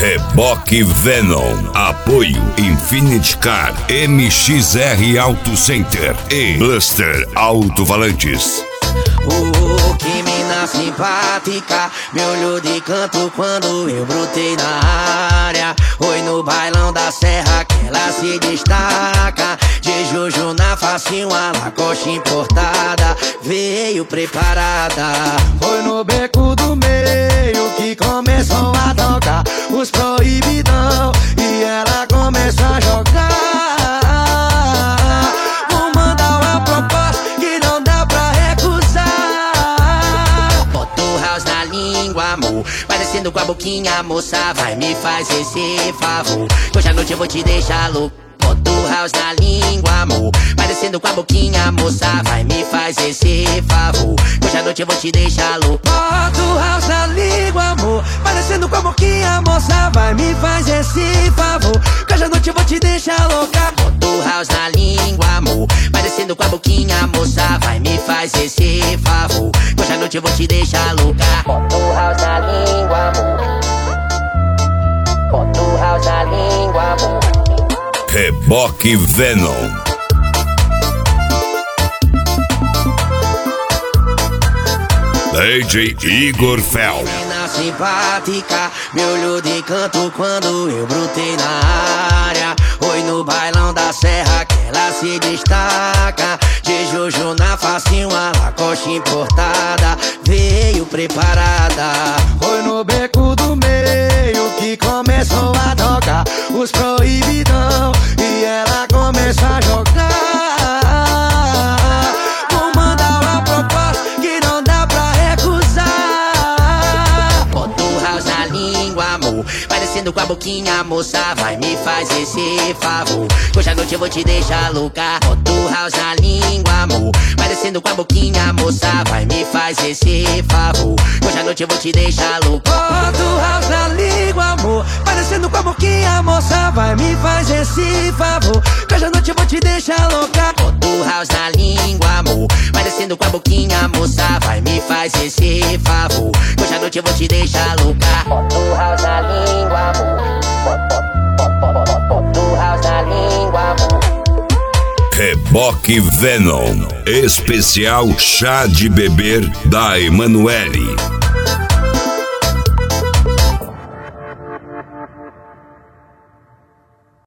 Reboque Venom. Apoio Infinity Car, MXR Auto Center e Buster Alto-Falantes. Que mina simpática, me olhou de canto quando eu brotei na área. Oi, no bailão da serra que ela se destaca. De Jojo na face, uma Lacoste importada, veio preparada. Foi no beco do meio que começou a tocar os proibidão e ela começou a jogar. Vou mandar uma proposta que não dá pra recusar. Bota o house na língua, amor, parecendo com a boquinha, moça, vai me fazer esse favor. Hoje à noite eu vou te deixar louco. Bota o house na língua, amor, parecendo com a boquinha, moça, vai me fazer esse favor. Hoje à noite eu vou te deixar louco. Bota o house na língua, amor, parecendo com a boquinha, moça, vai me fazer esse favor. Hoje à noite eu vou te deixar louca. Bota o house na língua, amor, parecendo com a boquinha, moça, vai me fazer esse favor. Hoje à noite eu vou te deixar louca. Bota o house na língua, amor, bota o house na língua, amor. Reboque Venom. DJ Igor Fel. Menina simpática, me olhou de canto quando eu brotei na área. Oi, no bailão da serra que ela se destaca. De Jojo na face, uma Lacoste importada, veio preparada. Foi no beco do meio que começou a tocar os proibidão e ela começou a jogar. Vou mandar uma proposta que não dá pra recusar. Bota o house na língua, amor, parecendo com a boquinha, moça, vai me fazer esse favor. Hoje à noite eu vou te deixar louca. Bota o house na língua, amor, parecendo com a boquinha, moça, vai me fazer esse favor. Hoje à noite eu vou te deixar louca. Bota o house na língua, amor, parecendo com a boquinha, moça, vai me fazer esse favor. Hoje à noite eu vou te deixar louca. Bota o house na língua, amor, parecendo com a boquinha, moça, vai me fazer esse favor. Hoje à noite eu vou te deixar louca. Bota o house na língua, amor, bota o house na língua, amor. Reboque Venom. Especial Chá de Beber da Emanuele.